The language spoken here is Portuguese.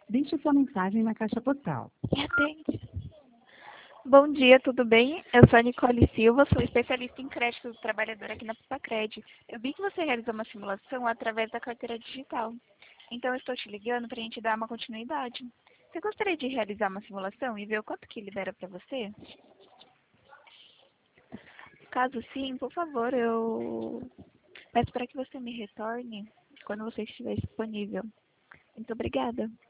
Deixe sua mensagem na caixa postal. E atende. Bom dia, tudo bem? Eu sou a Nicole Silva, sou especialista em crédito do trabalhador aqui na Pipacred. Eu vi que você realizou uma simulação através da carteira digital. Então, eu estou te ligando para a gente dar uma continuidade. Você gostaria de realizar uma simulação e ver o quanto que libera para você? Caso sim, por favor, eu peço para que você me retorne quando você estiver disponível. Muito obrigada.